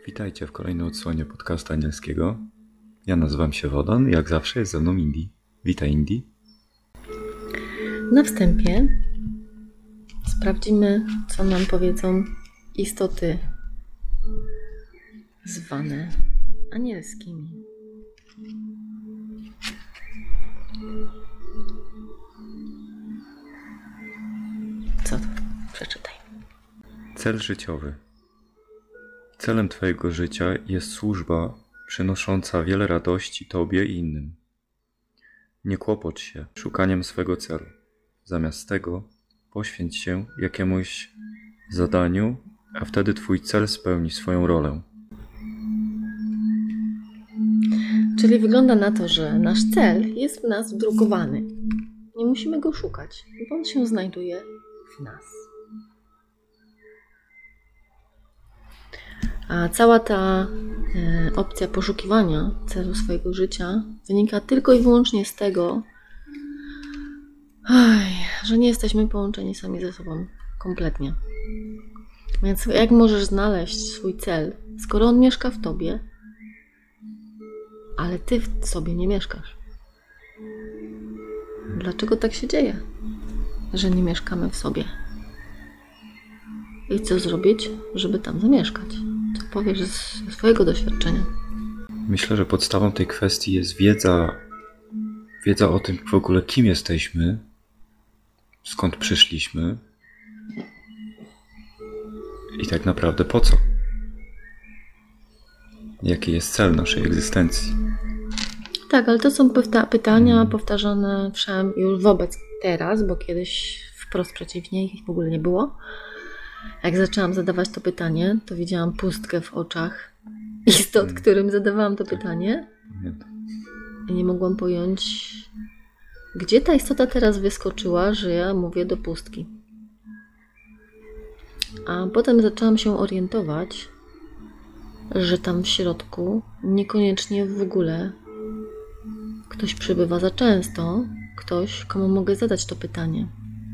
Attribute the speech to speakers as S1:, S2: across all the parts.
S1: Witajcie w kolejnej odsłonie podcastu anielskiego. Ja nazywam się Wodan, jak zawsze jest ze mną Indy. Witaj, Indy.
S2: Na wstępie sprawdzimy, co nam powiedzą istoty zwane anielskimi. Co to? Przeczytaj.
S1: Cel życiowy. Celem Twojego życia jest służba przynosząca wiele radości Tobie i innym. Nie kłopocz się szukaniem swego celu. Zamiast tego poświęć się jakiemuś zadaniu, a wtedy Twój cel spełni swoją rolę.
S2: Czyli wygląda na to, że nasz cel jest w nas wdrukowany. Nie musimy go szukać, bo on się znajduje w nas. A cała ta opcja poszukiwania celu swojego życia wynika tylko i wyłącznie z tego, że nie jesteśmy połączeni sami ze sobą kompletnie. Więc jak możesz znaleźć swój cel, skoro on mieszka w tobie, ale ty w sobie nie mieszkasz? Dlaczego tak się dzieje, że nie mieszkamy w sobie? I co zrobić, żeby tam zamieszkać? Co powiesz ze swojego doświadczenia?
S1: Myślę, że podstawą tej kwestii jest wiedza o tym w ogóle, kim jesteśmy, skąd przyszliśmy i tak naprawdę po co. Jaki jest cel naszej egzystencji.
S2: Tak, ale to są pytania powtarzane wszem już wobec teraz, bo kiedyś wprost przeciwnie, ich w ogóle nie było. Jak zaczęłam zadawać to pytanie, to widziałam pustkę w oczach istot, którym zadawałam to pytanie i nie mogłam pojąć, gdzie ta istota teraz wyskoczyła, że ja mówię do pustki. A potem zaczęłam się orientować, że tam w środku niekoniecznie w ogóle ktoś przybywa za często, ktoś, komu mogę zadać to pytanie.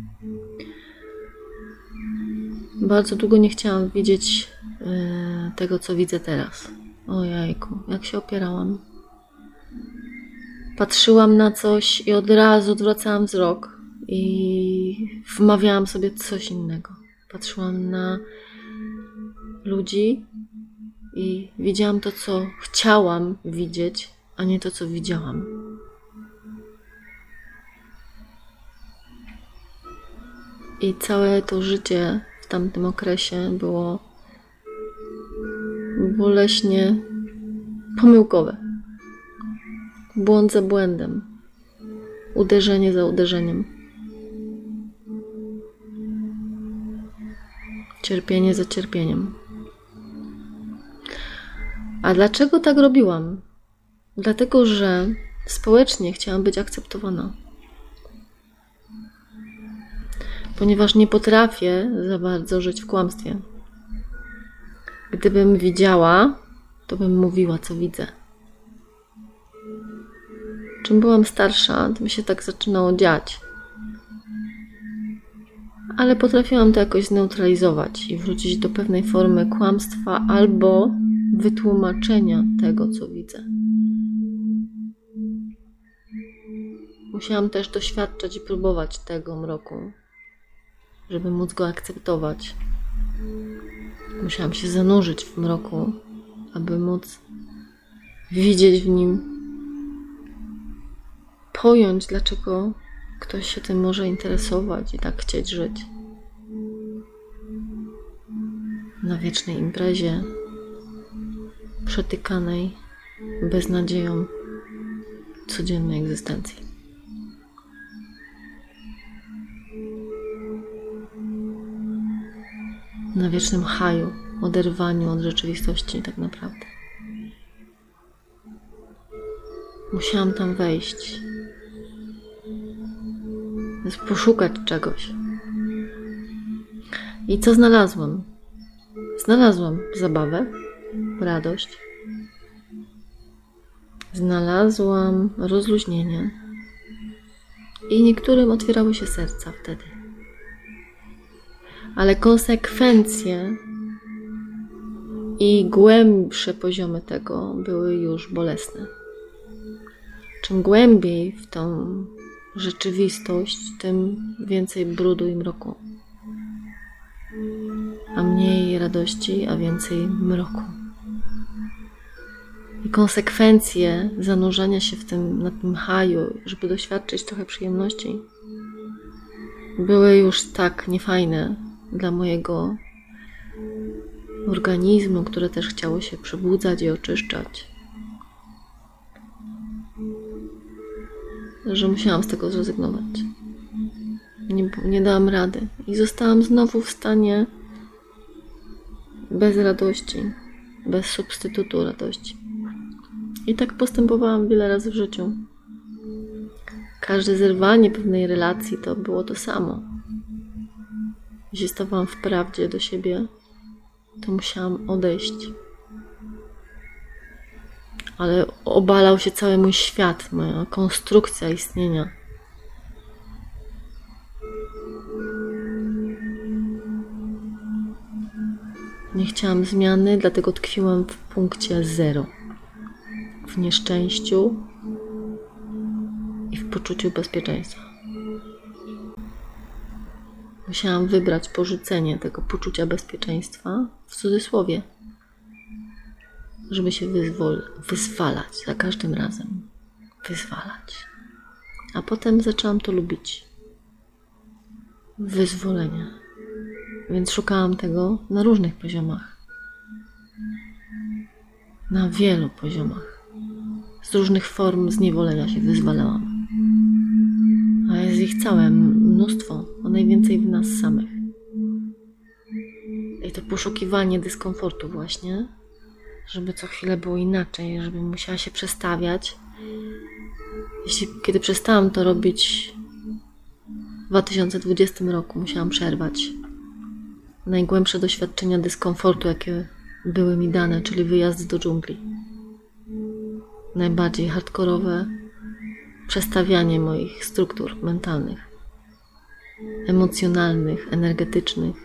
S2: Bardzo długo nie chciałam widzieć tego, co widzę teraz. Ojejku, jak się opierałam. Patrzyłam na coś i od razu odwracałam wzrok i wmawiałam sobie coś innego. Patrzyłam na ludzi i widziałam to, co chciałam widzieć, a nie to, co widziałam. I całe to życie w tamtym okresie było boleśnie pomyłkowe. Błąd za błędem. Uderzenie za uderzeniem. Cierpienie za cierpieniem. A dlaczego tak robiłam? Dlatego, że społecznie chciałam być akceptowana. Ponieważ nie potrafię za bardzo żyć w kłamstwie. Gdybym widziała, to bym mówiła, co widzę. Czym byłam starsza, to mi się tak zaczynało dziać. Ale potrafiłam to jakoś zneutralizować i wrócić do pewnej formy kłamstwa albo wytłumaczenia tego, co widzę. Musiałam też doświadczać i próbować tego mroku, żeby móc go akceptować. Musiałam się zanurzyć w mroku, aby móc widzieć w nim, pojąć, dlaczego ktoś się tym może interesować i tak chcieć żyć. Na wiecznej imprezie, przetykanej beznadzieją codziennej egzystencji. Na wiecznym haju, oderwaniu od rzeczywistości tak naprawdę. Musiałam tam wejść, poszukać czegoś. I co znalazłam? Znalazłam zabawę, radość. Znalazłam rozluźnienie. I niektórym otwierały się serca wtedy. Ale konsekwencje I głębsze poziomy tego były już bolesne. Czym głębiej w tą rzeczywistość, tym więcej brudu i mroku. A mniej radości, a więcej mroku. I konsekwencje zanurzania się na tym haju, żeby doświadczyć trochę przyjemności, były już tak niefajne dla mojego organizmu, które też chciało się przebudzać i oczyszczać, że musiałam z tego zrezygnować. Nie dałam rady i zostałam znowu w stanie bez radości, bez substytutu radości. I tak postępowałam wiele razy w życiu. Każde zerwanie pewnej relacji to było to samo. Jeśli stawałam w prawdzie do siebie, to musiałam odejść. Ale obalał się cały mój świat, moja konstrukcja istnienia. Nie chciałam zmiany, dlatego tkwiłam w punkcie 0. W nieszczęściu i w poczuciu bezpieczeństwa. Musiałam wybrać porzucenie tego poczucia bezpieczeństwa, w cudzysłowie, żeby się wyzwalać za każdym razem. Wyzwalać. A potem zaczęłam to lubić. Wyzwolenie. Więc szukałam tego na różnych poziomach. Na wielu poziomach. Z różnych form zniewolenia się wyzwalałam. A jest ich całe mnóstwo, a najwięcej w nas samych. I to poszukiwanie dyskomfortu właśnie, żeby co chwilę było inaczej, żebym musiała się przestawiać. Kiedy przestałam to robić w 2020 roku, musiałam przerwać najgłębsze doświadczenia dyskomfortu, jakie były mi dane, czyli wyjazd do dżungli. Najbardziej hardkorowe przestawianie moich struktur mentalnych, emocjonalnych, energetycznych.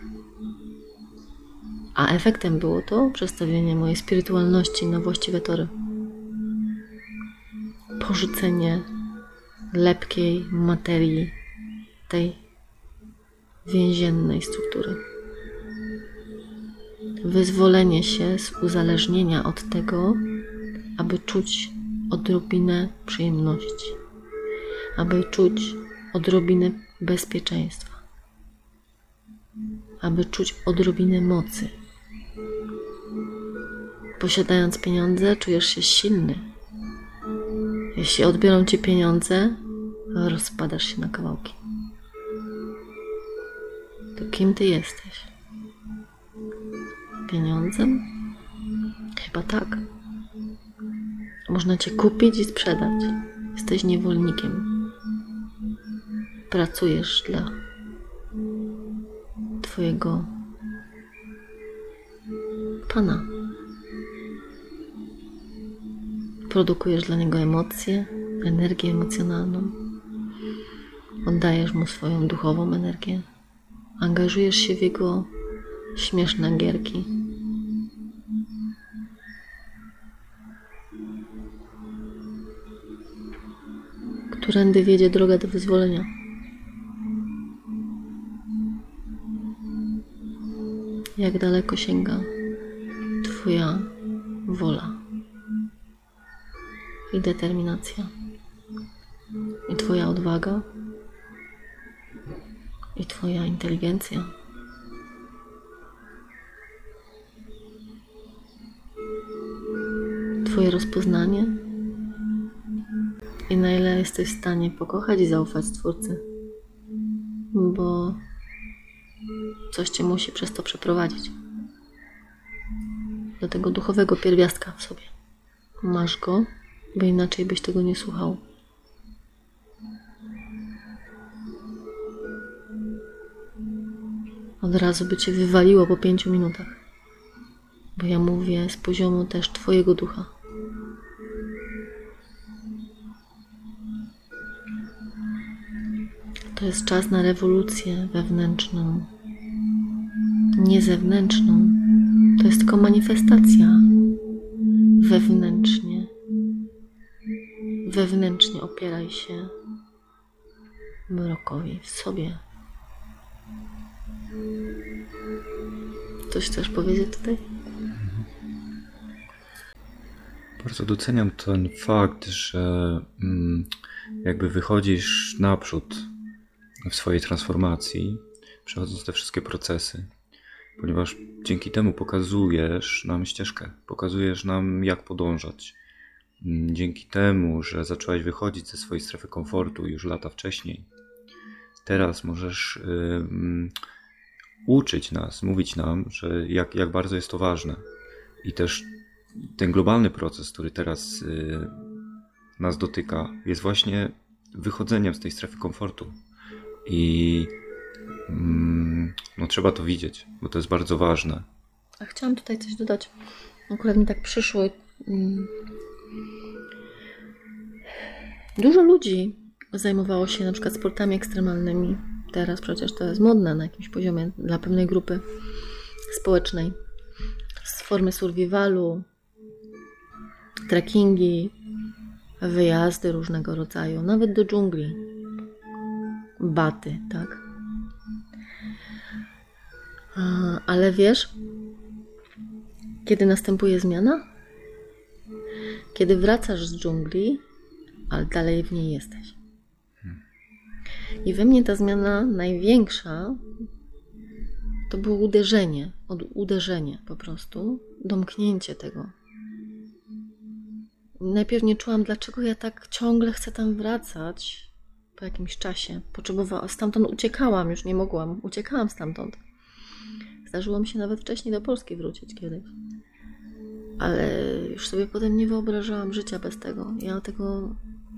S2: A efektem było to przestawienie mojej spirytualności na właściwe tory. Porzucenie lepkiej materii, tej więziennej struktury. Wyzwolenie się z uzależnienia od tego, aby czuć odrobinę przyjemności, aby czuć odrobinę bezpieczeństwa, aby czuć odrobinę mocy. Posiadając pieniądze, czujesz się silny. Jeśli odbiorą ci pieniądze, rozpadasz się na kawałki. To kim ty jesteś? Pieniądzem? Chyba tak. Można cię kupić i sprzedać. Jesteś niewolnikiem. Pracujesz dla twojego Pana. Produkujesz dla niego emocje, energię emocjonalną. Oddajesz mu swoją duchową energię. Angażujesz się w jego śmieszne gierki. Którędy wiedzie droga do wyzwolenia. Jak daleko sięga twoja wola i determinacja, i twoja odwaga, i twoja inteligencja. Twoje rozpoznanie i na ile jesteś w stanie pokochać i zaufać Stwórcy, bo coś cię musi przez to przeprowadzić. Do tego duchowego pierwiastka w sobie. Masz go, bo inaczej byś tego nie słuchał. Od razu by cię wywaliło po 5 minutach. Bo ja mówię z poziomu też twojego ducha. To jest czas na rewolucję wewnętrzną. Nie zewnętrzną, To jest tylko manifestacja wewnętrznie. Wewnętrznie opieraj się mrokowi w sobie. Coś chcesz powiedzieć tutaj?
S1: Bardzo doceniam ten fakt, że jakby wychodzisz naprzód w swojej transformacji, przechodząc te wszystkie procesy, ponieważ dzięki temu pokazujesz nam ścieżkę, pokazujesz nam, jak podążać. Dzięki temu, że zaczęłaś wychodzić ze swojej strefy komfortu już lata wcześniej, teraz możesz uczyć nas, mówić nam, że jak bardzo jest to ważne. I też ten globalny proces, który teraz nas dotyka, jest właśnie wychodzeniem z tej strefy komfortu. I no, trzeba to widzieć, bo to jest bardzo ważne.
S2: A chciałam tutaj coś dodać. Akurat mi tak przyszło. Dużo ludzi zajmowało się na przykład sportami ekstremalnymi. Teraz przecież to jest modne na jakimś poziomie dla pewnej grupy społecznej. Z formy survivalu, trekkingi, wyjazdy różnego rodzaju, nawet do dżungli. Baty, tak. Ale wiesz, kiedy następuje zmiana? Kiedy wracasz z dżungli, ale dalej w niej jesteś. I we mnie ta zmiana największa to było uderzenie po prostu, domknięcie tego. Najpierw nie czułam, dlaczego ja tak ciągle chcę tam wracać po jakimś czasie. Stamtąd uciekałam, już nie mogłam. Uciekałam stamtąd. Zdarzyło mi się nawet wcześniej do Polski wrócić kiedyś. Ale już sobie potem nie wyobrażałam życia bez tego. Ja tego...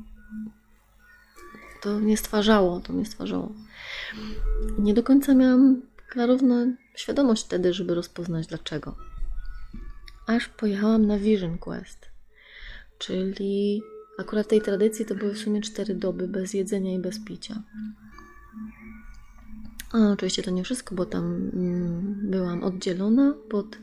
S2: To mnie stwarzało. Nie do końca miałam klarowną świadomość wtedy, żeby rozpoznać dlaczego. Aż pojechałam na Vision Quest. Czyli akurat w tej tradycji to były w sumie 4 doby bez jedzenia i bez picia. A oczywiście to nie wszystko, bo tam byłam oddzielona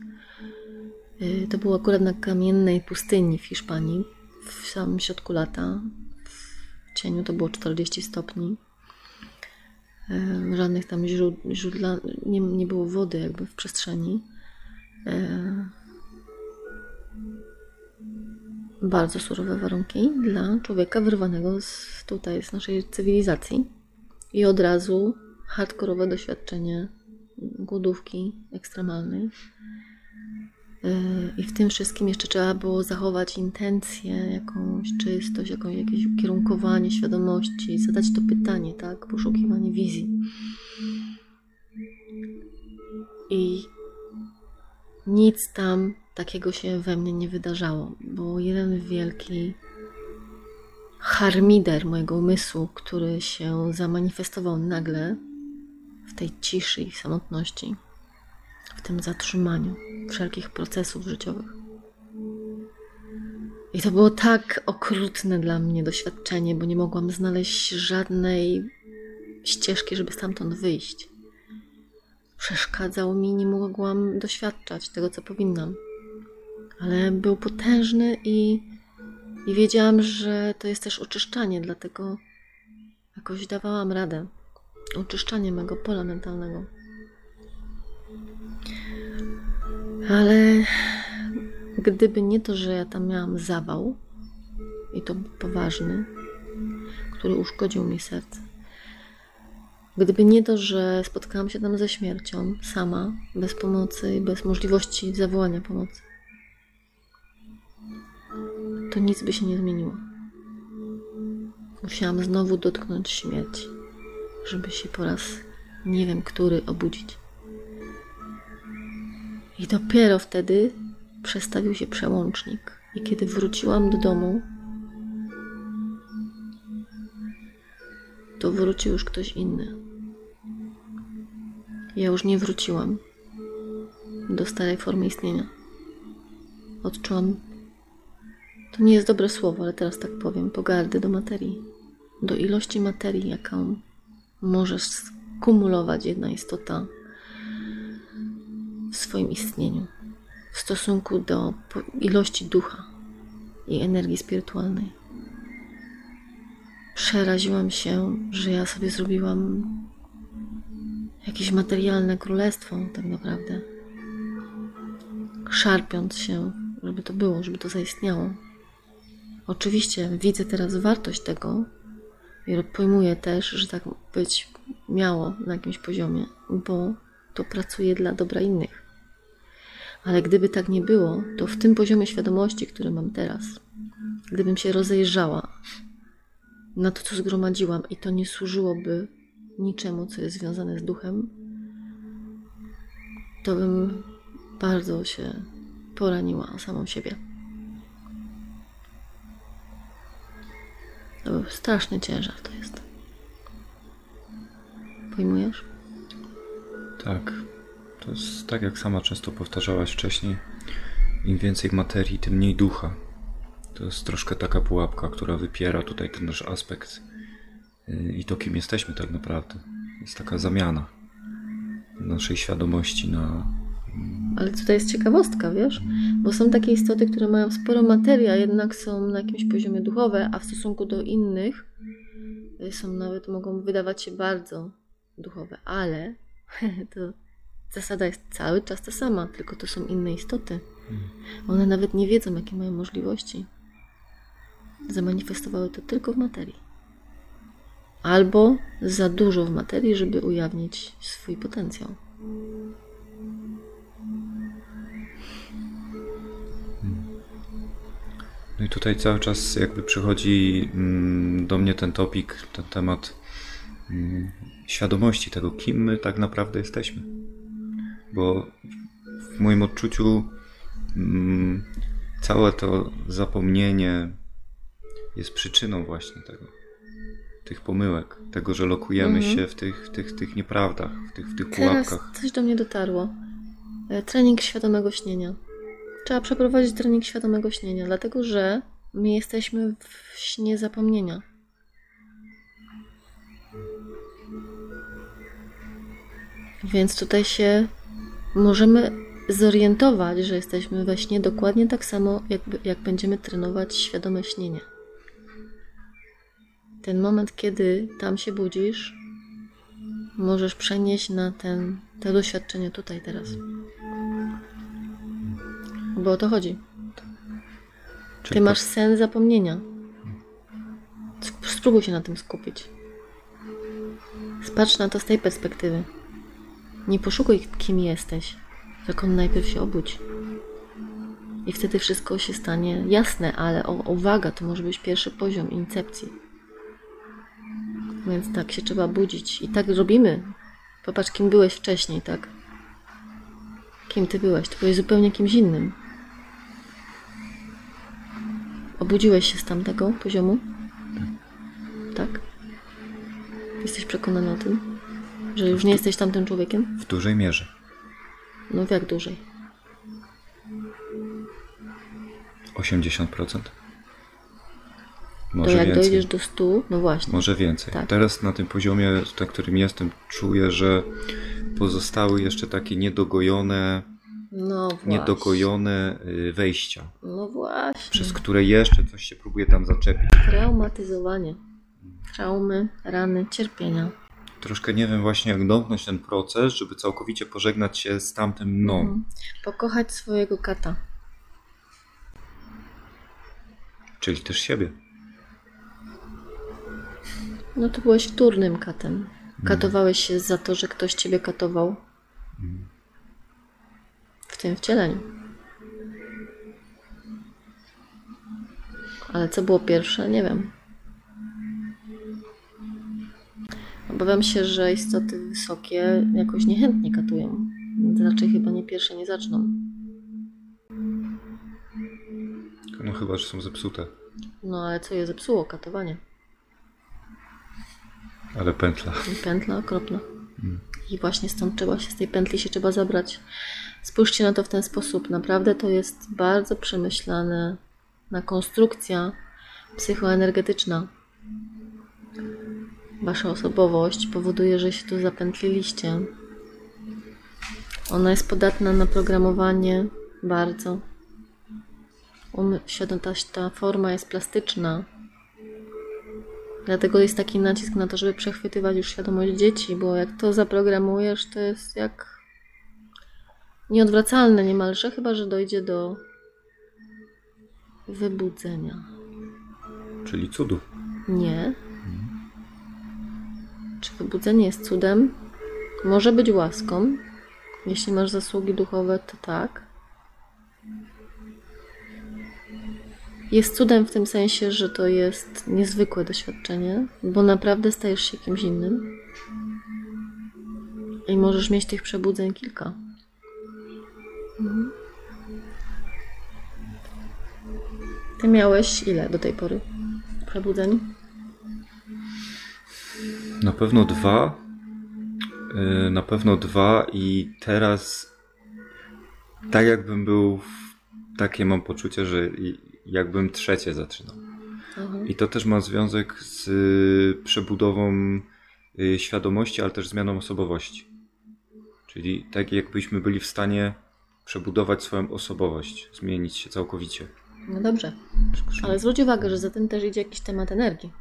S2: to było akurat na kamiennej pustyni w Hiszpanii, w samym środku lata. W cieniu to było 40 stopni. Żadnych tam źródła, nie było wody jakby w przestrzeni. Bardzo surowe warunki dla człowieka wyrwanego z naszej cywilizacji. I od razu hardkorowe doświadczenie głodówki ekstremalnej. I w tym wszystkim jeszcze trzeba było zachować intencję, jakąś czystość, jakieś ukierunkowanie świadomości, zadać to pytanie, tak? Poszukiwanie wizji. I nic tam takiego się we mnie nie wydarzało. Było jeden wielki harmider mojego umysłu, który się zamanifestował nagle w tej ciszy i samotności, w tym zatrzymaniu wszelkich procesów życiowych. I to było tak okrutne dla mnie doświadczenie, bo nie mogłam znaleźć żadnej ścieżki, żeby stamtąd wyjść. Przeszkadzał mi, nie mogłam doświadczać tego, co powinnam. Ale był potężny i wiedziałam, że to jest też oczyszczanie, dlatego jakoś dawałam radę. Oczyszczanie mego pola mentalnego. Ale gdyby nie to, że ja tam miałam zawał, i to poważny, który uszkodził mi serce, gdyby nie to, że spotkałam się tam ze śmiercią, sama, bez pomocy i bez możliwości zawołania pomocy, to nic by się nie zmieniło. Musiałam znowu dotknąć śmierci, żeby się po raz nie wiem który obudzić. I dopiero wtedy przestawił się przełącznik. I kiedy wróciłam do domu, to wrócił już ktoś inny. Ja już nie wróciłam do starej formy istnienia. Odczułam, to nie jest dobre słowo, ale teraz tak powiem, pogardę do materii. Do ilości materii, jaką może skumulować jedna istota w swoim istnieniu. w stosunku do ilości ducha i energii spirytualnej. Przeraziłam się, że ja sobie zrobiłam jakieś materialne królestwo tak naprawdę. Szarpiąc się, żeby to było, żeby to zaistniało. Oczywiście widzę teraz wartość tego i pojmuję też, że tak być miało na jakimś poziomie, bo to pracuje dla dobra innych. Ale gdyby tak nie było, to w tym poziomie świadomości, który mam teraz, gdybym się rozejrzała na to, co zgromadziłam i to nie służyłoby niczemu, co jest związane z duchem, to bym bardzo się poraniła samą siebie. To był straszny ciężar to jest. Pojmujesz?
S1: Tak. To jest tak, jak sama często powtarzałaś wcześniej. Im więcej materii, tym mniej ducha. To jest troszkę taka pułapka, która wypiera tutaj ten nasz aspekt i to, kim jesteśmy tak naprawdę. Jest taka zamiana naszej świadomości na...
S2: Ale tutaj jest ciekawostka, wiesz? Bo są takie istoty, które mają sporo materii, a jednak są na jakimś poziomie duchowe, a w stosunku do innych są nawet, mogą wydawać się bardzo duchowe, ale to zasada jest cały czas ta sama, tylko to są inne istoty. One nawet nie wiedzą, jakie mają możliwości. Zamanifestowały to tylko w materii. Albo za dużo w materii, żeby ujawnić swój potencjał.
S1: No i tutaj cały czas jakby przychodzi do mnie ten topik, ten temat świadomości tego, kim my tak naprawdę jesteśmy. Bo w moim odczuciu całe to zapomnienie jest przyczyną właśnie tego, tych pomyłek, tego, że lokujemy się w tych nieprawdach, w tych pułapkach.
S2: Teraz coś do mnie dotarło. Trening świadomego śnienia. Trzeba przeprowadzić trening świadomego śnienia, dlatego że my jesteśmy w śnie zapomnienia. Więc tutaj się możemy zorientować, że jesteśmy we śnie dokładnie tak samo, jak będziemy trenować świadome śnienie. Ten moment, kiedy tam się budzisz, możesz przenieść na te doświadczenie tutaj, teraz. Bo o to chodzi. Ty masz sen zapomnienia. Spróbuj się na tym skupić. Patrz na to z tej perspektywy. Nie poszukuj, kim jesteś, tylko najpierw się obudź. I wtedy wszystko się stanie jasne, ale uwaga, to może być pierwszy poziom incepcji. Więc tak się trzeba budzić. I tak robimy. Popatrz, kim byłeś wcześniej, tak? Kim ty byłeś? Ty byłeś zupełnie kimś innym. Obudziłeś się z tamtego poziomu? Tak? Jesteś przekonany o tym? Że już nie jesteś tamtym człowiekiem?
S1: W dużej mierze.
S2: No jak dłużej?
S1: 80%.
S2: To
S1: Może
S2: jak
S1: więcej.
S2: dojdziesz do 100, no właśnie.
S1: Może więcej.
S2: Tak.
S1: Teraz na tym poziomie, na którym jestem, czuję, że pozostały jeszcze takie
S2: No właśnie.
S1: niedogojone wejścia,
S2: No właśnie.
S1: przez które jeszcze coś się próbuje tam zaczepić.
S2: Traumatyzowanie. Traumy, rany, cierpienia.
S1: Troszkę nie wiem właśnie, jak domknąć ten proces, żeby całkowicie pożegnać się z tamtym mną.
S2: Pokochać swojego kata.
S1: Czyli też siebie.
S2: No to byłeś wtórnym katem. Katowałeś się za to, że ktoś ciebie katował. W tym wcieleniu. Ale co było pierwsze? Nie wiem. Obawiam się, że istoty wysokie jakoś niechętnie katują. Więc raczej chyba nie pierwsze nie zaczną.
S1: No chyba, że są zepsute.
S2: No ale co je zepsuło? Katowanie.
S1: Ale pętla.
S2: Pętla okropna. I właśnie stąd trzeba się, z tej pętli się trzeba zabrać. Spójrzcie na to w ten sposób. Naprawdę to jest bardzo przemyślana konstrukcja psychoenergetyczna. Wasza osobowość powoduje, że się tu zapętliliście. Ona jest podatna na programowanie Bardzo. Ta forma jest plastyczna. Dlatego jest taki nacisk na to, żeby przechwytywać już świadomość dzieci, bo jak to zaprogramujesz, to jest jak nieodwracalne niemalże, chyba że dojdzie do wybudzenia.
S1: Czyli cudu.
S2: Nie. Czy wybudzenie jest cudem? Może być łaską. Jeśli masz zasługi duchowe, to tak. Jest cudem w tym sensie, że to jest niezwykłe doświadczenie, bo naprawdę stajesz się kimś innym. I możesz mieć tych przebudzeń kilka. Ty miałeś ile do tej pory przebudzeń?
S1: Na pewno 2. Na pewno 2 i teraz tak jakbym był, takie mam poczucie, że jakbym trzecie zaczynał.
S2: Aha.
S1: I to też ma związek z przebudową świadomości, ale też zmianą osobowości. Czyli tak jakbyśmy byli w stanie przebudować swoją osobowość, zmienić się całkowicie.
S2: No dobrze, ale zwróć uwagę, że za tym też idzie jakiś temat energii.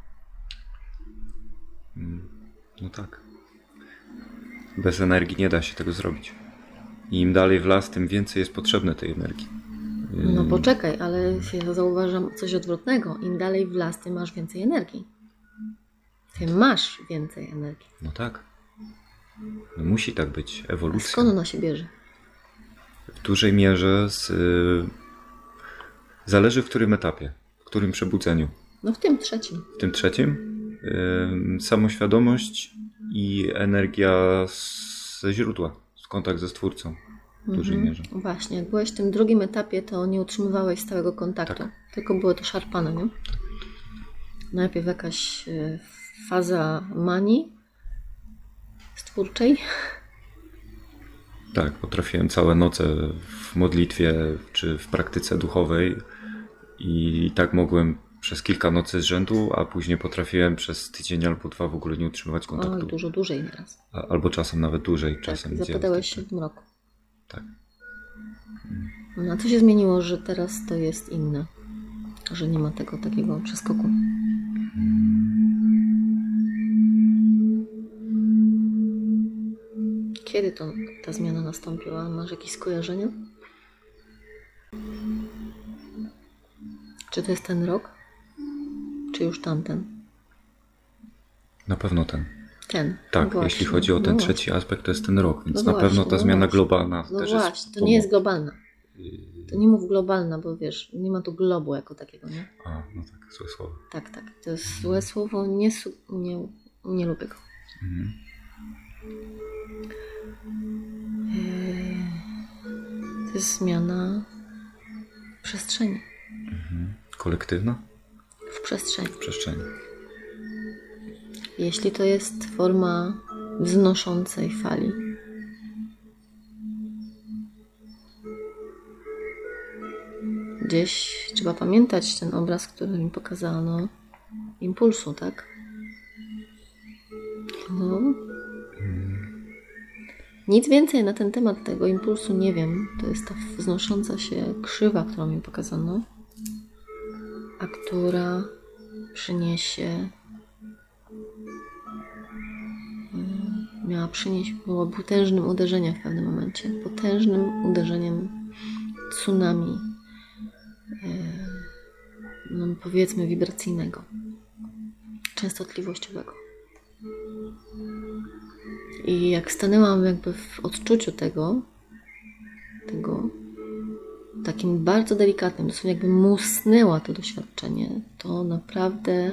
S1: No tak. Bez energii nie da się tego zrobić. I im dalej w las, tym więcej jest potrzebne tej energii.
S2: No poczekaj, ale ja zauważam coś odwrotnego. Im dalej w las, tym masz więcej energii. Ty masz więcej energii.
S1: No tak. No musi tak być.
S2: A
S1: Ewolucja.
S2: skąd ona się bierze?
S1: W dużej mierze zależy w którym etapie, w którym przebudzeniu.
S2: No w tym trzecim.
S1: W tym trzecim samoświadomość i energia ze źródła, kontakt ze Stwórcą w dużej mierze.
S2: Właśnie, jak byłeś w tym drugim etapie, to nie utrzymywałeś stałego kontaktu.
S1: Tak.
S2: Tylko było to szarpane, nie? Najpierw jakaś faza manii stwórczej.
S1: Tak, potrafiłem całe noce w modlitwie czy w praktyce duchowej i tak mogłem przez kilka nocy z rzędu, a później potrafiłem przez tydzień albo 2 w ogóle nie utrzymywać
S2: O,
S1: kontaktu.
S2: dużo dłużej nieraz.
S1: Albo czasem nawet dłużej.
S2: Tak,
S1: Czasem
S2: zapadałeś się w tym roku.
S1: Tak.
S2: No a co się zmieniło, że teraz to jest inne? Że nie ma tego takiego przeskoku? Kiedy ta zmiana nastąpiła? Masz jakieś skojarzenia? Czy to jest ten rok? Czy już tamten?
S1: Na pewno ten.
S2: Ten.
S1: Tak,
S2: No właśnie.
S1: jeśli chodzi o ten
S2: No
S1: trzeci aspekt, to jest ten rok, więc
S2: No
S1: na pewno
S2: właśnie,
S1: ta
S2: no
S1: zmiana
S2: właśnie.
S1: globalna
S2: No
S1: też
S2: właśnie,
S1: jest.
S2: to nie jest globalna. To nie mów globalna, bo wiesz, nie ma tu globu jako takiego, nie?
S1: A, no tak, złe słowo.
S2: Tak, tak. To jest złe słowo, nie lubię go. To jest zmiana przestrzeni.
S1: Kolektywna?
S2: W przestrzeni.
S1: W przestrzeni.
S2: Jeśli to jest forma wznoszącej fali, gdzieś trzeba pamiętać ten obraz, który mi pokazano, impulsu, tak? No. Nic więcej na ten temat tego impulsu nie wiem. To jest ta wznosząca się krzywa, którą mi pokazano, a która przyniesie, miała przynieść, było potężnym uderzeniem w pewnym momencie, potężnym uderzeniem tsunami, no powiedzmy wibracyjnego, częstotliwościowego. I jak stanęłam jakby w odczuciu tego takim bardzo delikatnym, dosłownie jakby musnęła to doświadczenie, to naprawdę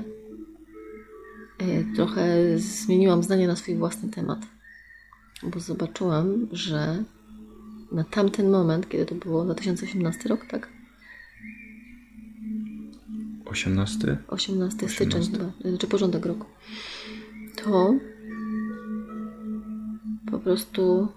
S2: trochę zmieniłam zdanie na swój własny temat. Bo zobaczyłam, że na tamten moment, kiedy to było 2018 rok, tak?
S1: 18?
S2: 18 styczeń chyba, czy porządek roku. To po prostu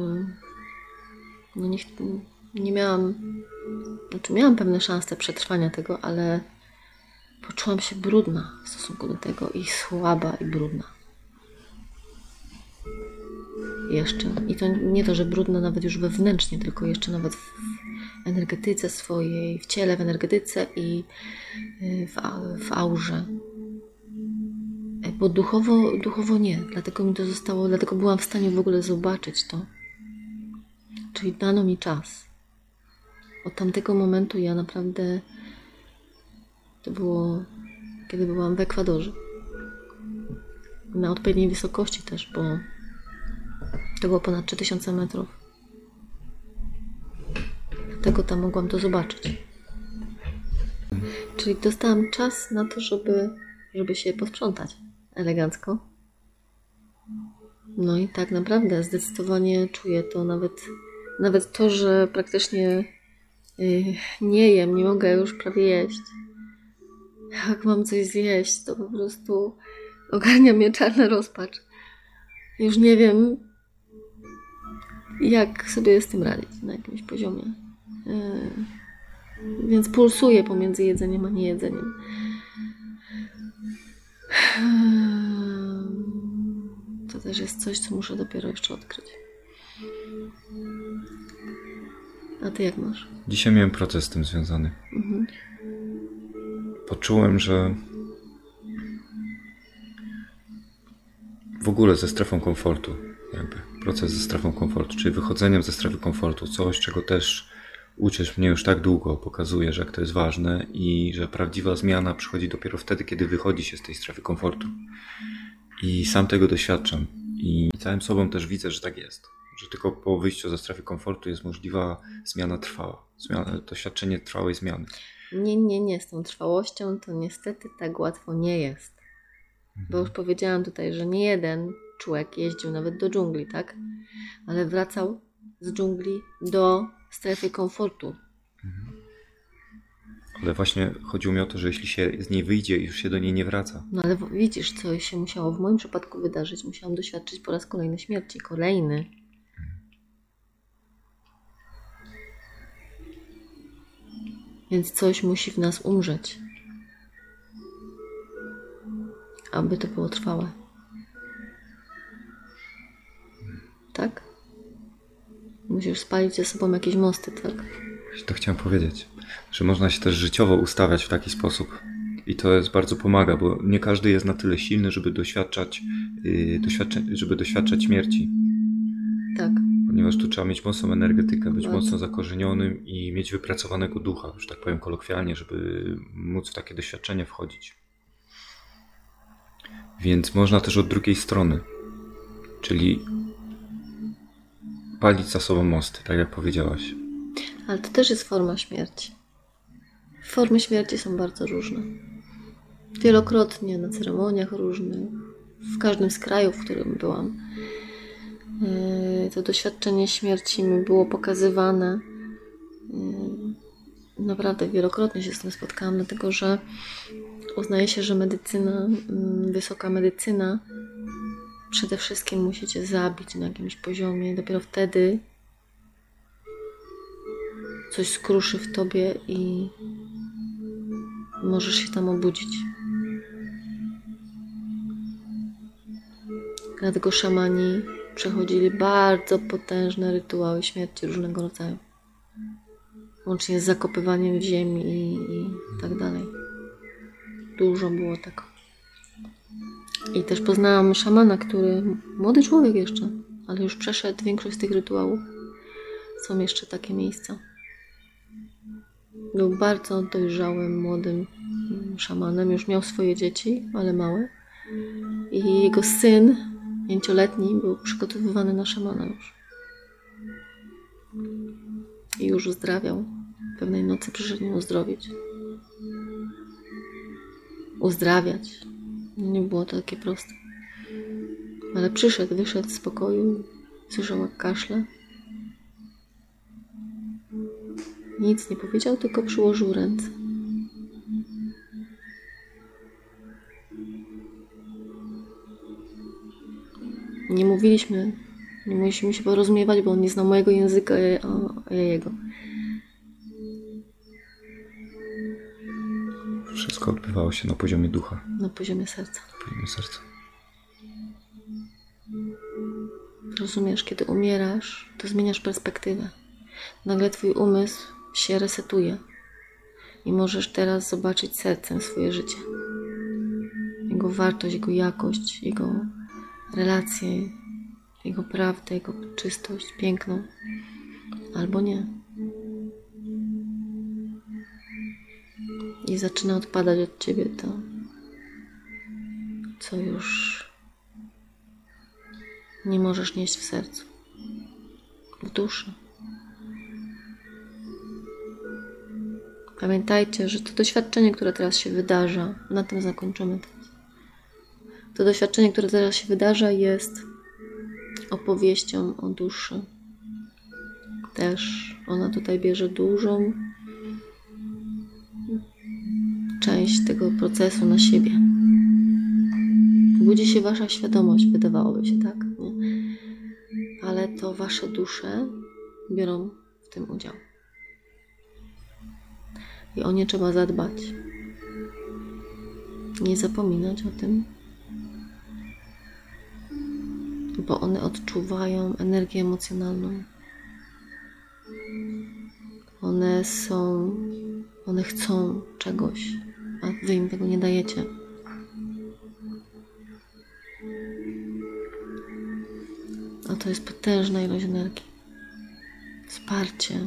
S2: no nie miałam, znaczy miałam pewne szanse przetrwania tego, ale poczułam się brudna w stosunku do tego i słaba i brudna. jeszcze. I to nie to, że brudna nawet już wewnętrznie, tylko jeszcze nawet w energetyce swojej, w ciele, w energetyce i w aurze. Bo duchowo nie. Dlatego mi to zostało, dlatego byłam w stanie w ogóle zobaczyć to. Czyli dano mi czas. Od tamtego momentu ja naprawdę... To było, kiedy byłam w Ekwadorze. Na odpowiedniej wysokości też, bo to było ponad 3000 metrów. Dlatego tam mogłam to zobaczyć. Czyli dostałam czas na to, żeby się posprzątać elegancko. No i tak naprawdę zdecydowanie czuję to nawet to, że praktycznie nie jem, nie mogę już prawie jeść. Jak mam coś zjeść, to po prostu ogarnia mnie czarna rozpacz. Już nie wiem, jak sobie z tym radzić na jakimś poziomie. Więc pulsuję pomiędzy jedzeniem a niejedzeniem. To też jest coś, co muszę dopiero jeszcze odkryć. A ty jak masz?
S1: Dzisiaj miałem proces z tym związany. Poczułem, że w ogóle ze strefą komfortu, jakby proces ze strefą komfortu, czyli wychodzeniem ze strefy komfortu, coś, czego też uczysz mnie już tak długo, pokazuje, że jak to jest ważne i że prawdziwa zmiana przychodzi dopiero wtedy, kiedy wychodzi się z tej strefy komfortu. I sam tego doświadczam. I całym sobą też widzę, że tak jest. Że tylko po wyjściu ze strefy komfortu jest możliwa zmiana trwała. Doświadczenie trwałej zmiany.
S2: Nie. Z tą trwałością to niestety tak łatwo nie jest. Bo już powiedziałam tutaj, że nie jeden człowiek jeździł nawet do dżungli, tak? Ale wracał z dżungli do strefy komfortu.
S1: Ale właśnie chodziło mi o to, że jeśli się z niej wyjdzie i już się do niej nie wraca.
S2: No ale widzisz, co się musiało w moim przypadku wydarzyć. Musiałam doświadczyć po raz kolejny śmierci. Kolejny. Więc coś musi w nas umrzeć. Aby to było trwałe. Tak? Musisz spalić ze sobą jakieś mosty, tak?
S1: To chciałem powiedzieć, że można się też życiowo ustawiać w taki sposób. I to bardzo pomaga, bo nie każdy jest na tyle silny, żeby doświadczać śmierci.
S2: Tak.
S1: Ponieważ tu trzeba mieć mocną energetykę, być mocno zakorzenionym i mieć wypracowanego ducha, już tak powiem kolokwialnie, żeby móc w takie doświadczenie wchodzić. Więc można też od drugiej strony, czyli palić za sobą mosty, tak jak powiedziałaś.
S2: Ale to też jest forma śmierci. Formy śmierci są bardzo różne. Wielokrotnie na ceremoniach różnych, w każdym z krajów, w którym byłam, to doświadczenie śmierci mi było pokazywane. Naprawdę wielokrotnie się z tym spotkałam, dlatego że uznaje się, że medycyna, wysoka medycyna przede wszystkim musi cię zabić na jakimś poziomie. Dopiero wtedy coś skruszy w tobie i możesz się tam obudzić. Dlatego szamani przechodzili bardzo potężne rytuały śmierci różnego rodzaju. Łącznie z zakopywaniem w ziemi i tak dalej. Dużo było tego. I też poznałam szamana, który, młody człowiek jeszcze, ale już przeszedł większość z tych rytuałów. Są jeszcze takie miejsca. Był bardzo dojrzałym, młodym szamanem. Już miał swoje dzieci, ale małe. I jego syn, 5-letni, był przygotowywany na szamana już. I już uzdrawiał. Pewnej nocy przyszedł mnie uzdrowić. Uzdrawiać. Nie było to takie proste. Ale przyszedł, wyszedł z pokoju, słyszał jak kaszle. Nic nie powiedział, tylko przyłożył ręce. Nie mogliśmy się porozumiewać, bo on nie znał mojego języka, a ja jego.
S1: Wszystko odbywało się na poziomie ducha.
S2: Na poziomie serca.
S1: Na poziomie serca.
S2: Rozumiesz, kiedy umierasz, to zmieniasz perspektywę. Nagle twój umysł się resetuje i możesz teraz zobaczyć sercem swoje życie. Jego wartość, jego jakość, jego relacje, jego prawdę, jego czystość, piękno. Albo nie. I zaczyna odpadać od ciebie to, co już nie możesz nieść w sercu, w duszy. Pamiętajcie, że to doświadczenie, które teraz się wydarza, na tym zakończymy teraz. To doświadczenie, które teraz się wydarza, jest opowieścią o duszy. Też ona tutaj bierze dużą część tego procesu na siebie. Budzi się wasza świadomość, wydawałoby się, tak? Nie? Ale to wasze dusze biorą w tym udział. I o nie trzeba zadbać. Nie zapominać o tym, bo one odczuwają energię emocjonalną. One chcą czegoś, a wy im tego nie dajecie. A to jest potężna ilość energii. Wsparcie.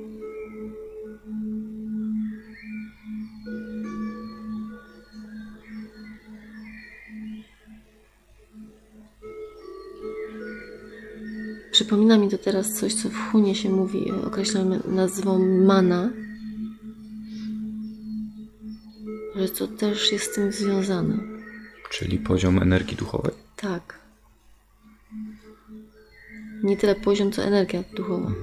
S2: Przypomina mi to teraz coś, co w Hunie się mówi, określamy nazwą mana, że to też jest z tym związane.
S1: Czyli poziom energii duchowej?
S2: Tak. Nie tyle poziom, co energia duchowa.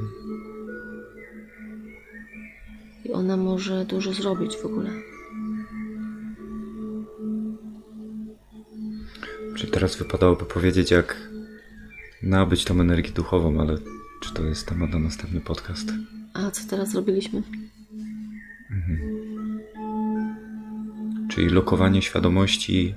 S2: I ona może dużo zrobić w ogóle.
S1: Czyli teraz wypadałoby powiedzieć, jak nabyć tą energię duchową, ale czy to jest temat na następny podcast?
S2: A co teraz zrobiliśmy?
S1: Czyli lokowanie świadomości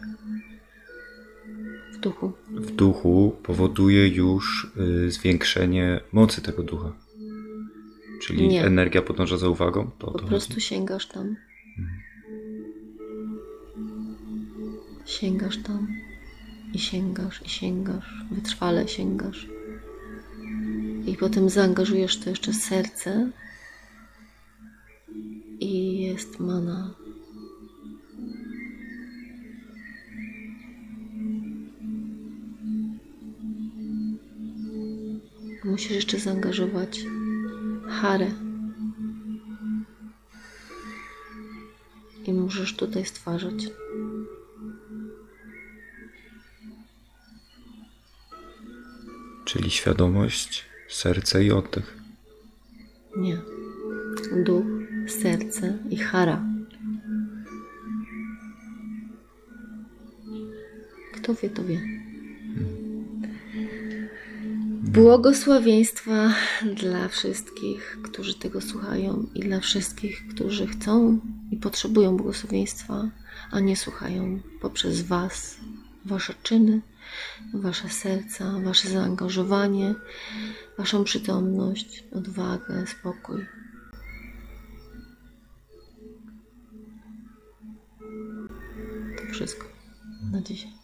S2: W
S1: duchu powoduje już zwiększenie mocy tego ducha. Czyli
S2: Nie.
S1: energia podąża za uwagą? To
S2: Po prostu sięgasz tam. Sięgasz tam. I sięgasz, i sięgasz. Wytrwale sięgasz. I potem zaangażujesz to jeszcze serce. I jest mana. Musisz jeszcze zaangażować Harę. I możesz tutaj stwarzać.
S1: Czyli świadomość, serce i oddech.
S2: Nie. Duch, serce i Hara. Kto wie, to wie. Błogosławieństwa dla wszystkich, którzy tego słuchają i dla wszystkich, którzy chcą i potrzebują błogosławieństwa, a nie słuchają poprzez was, wasze czyny, wasze serca, wasze zaangażowanie, waszą przytomność, odwagę, spokój. To wszystko na dzisiaj.